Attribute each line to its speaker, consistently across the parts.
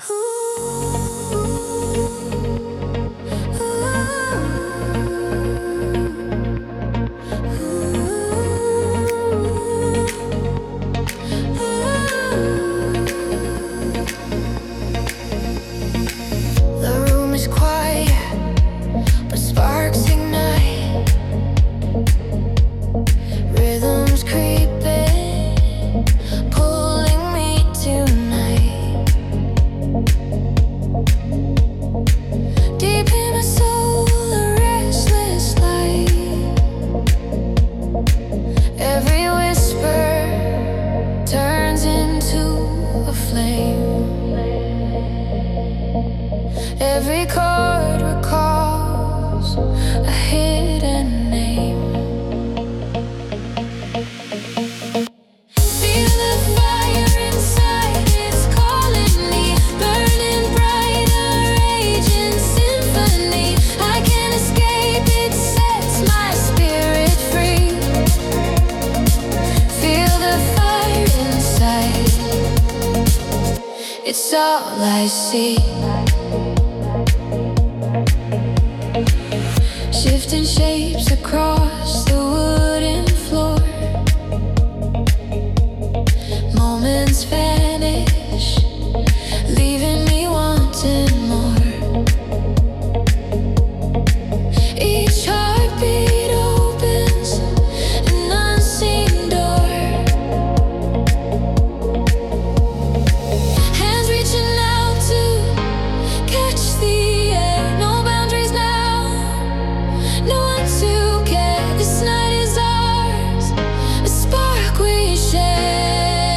Speaker 1: The room is quiet, but sparks ignite. Rhythms creeping, pulling me tonight. Deep in my soul, a restless light. Every whisper turns into a flame. Every chord recalls a hidden name. Feel the fire inside, it's calling me, burning bright, a raging symphony. I can't escape, it sets my spirit free. Feel the fire inside, it's all I see. Shifting shapes across the wooden floor. Moments vanish, leaving me wanting more. Each heartbeat opens an unseen door. Hands reaching out to catch the air. No boundaries now, no one to care. This night is ours, a spark we share.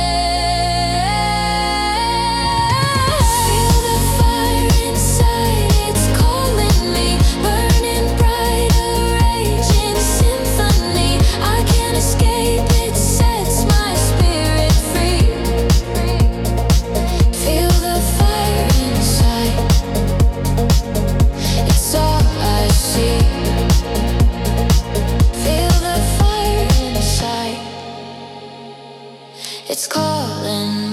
Speaker 1: Feel the fire inside, it's calling me, burning bright, a raging symphony. I can't escape, it sets my spirit free. Feel the fire inside, it's all I see. Feel the fire inside, it's calling